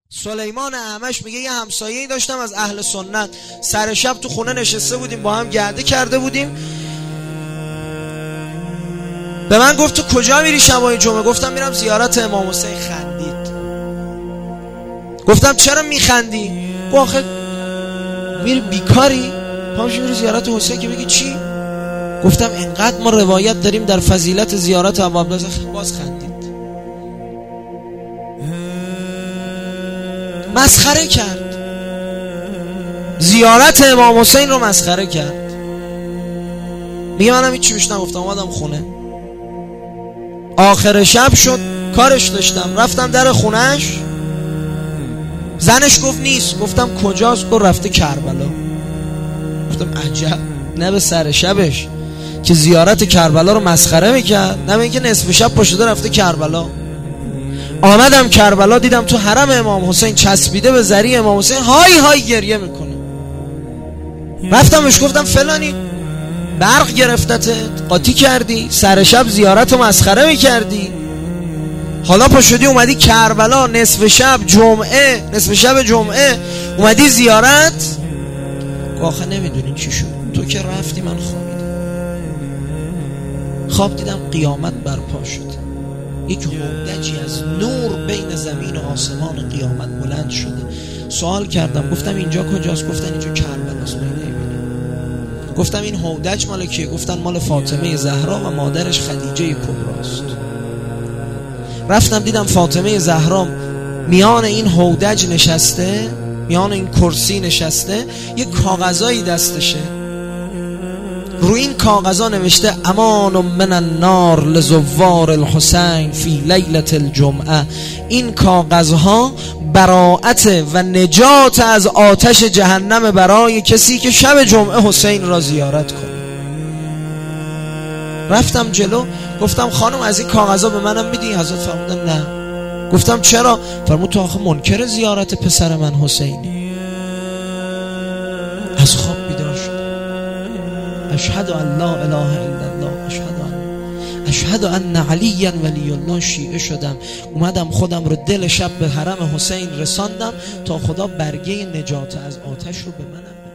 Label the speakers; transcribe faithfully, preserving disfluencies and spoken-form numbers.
Speaker 1: سلیمان اعمش میگه یه همسایه‌ای داشتم از اهل سنت، سر شب تو خونه نشسته بودیم با هم گرده کرده بودیم، به من گفت تو کجا میری شبای جمعه؟ گفتم میرم زیارت امام حسین. خندید. گفتم چرا میخندی؟ گفت آخه میری بیکاری پامشی میری زیارت حسین که بگی چی؟ گفتم اینقدر ما روایت داریم در فضیلت زیارت ابو عبدالله. باز خندید. مسخره کرد، زیارت امام حسین رو مسخره کرد. میگه منم هیچ چیش نگفتم، اومدم خونه. آخر شب شد، کارش داشتم، رفتم در خونهش، زنش گفت نیست. گفتم کجاست؟ گفت رفته کربلا. گفتم عجب، نه به سر شبش که زیارت کربلا رو مسخره میکرد، نه به اینکه نصف شب پاشده رفته کربلا. آمدم کربلا، دیدم تو حرم امام حسین چسبیده به زری امام حسین، های های گریه میکنه. رفتم بهش گفتم فلانی برق گرفتت، قاطی کردی، سر شب زیارت رو مسخره میکردی، حالا پا شدی اومدی کربلا نصف شب جمعه، نصف شب جمعه اومدی زیارت. آخه نمیدونی چی شد، تو که رفتی من خوابیدم، خواب دیدم قیامت برپا شد، یک هودجی از نور بین زمین و آسمان قیامت بلند شده. سوال کردم، گفتم اینجا کجاست؟ گفتن اینجا کربلاست. گفتم این هودج مال کیه؟ گفتن مال فاطمه زهرا و مادرش خدیجه کبراست. رفتم دیدم فاطمه زهرا میان این هودج نشسته، میان این کرسی نشسته، یک کاغذایی دستشه، روی این کاغذا نوشته امان من النار لزوار الحسین فی لیلة الجمعه. این کاغذها براءت و نجات از آتش جهنم برای کسی که شب جمعه حسین را زیارت کنه. رفتم جلو، گفتم خانم از این کاغذها به منم میدی؟ حضرت فرمودن نه. گفتم چرا؟ فرمود تو آخه منکر زیارت پسر من حسینی. از خواب بیدار شد، اشهد ان لا اله الا الله، اشهد ان اشهد ان علی ولی الله. شیعه شدم، اومدم خودم رو دل شب به حرم حسین رساندم تا خدا برگه نجات از آتش رو به منم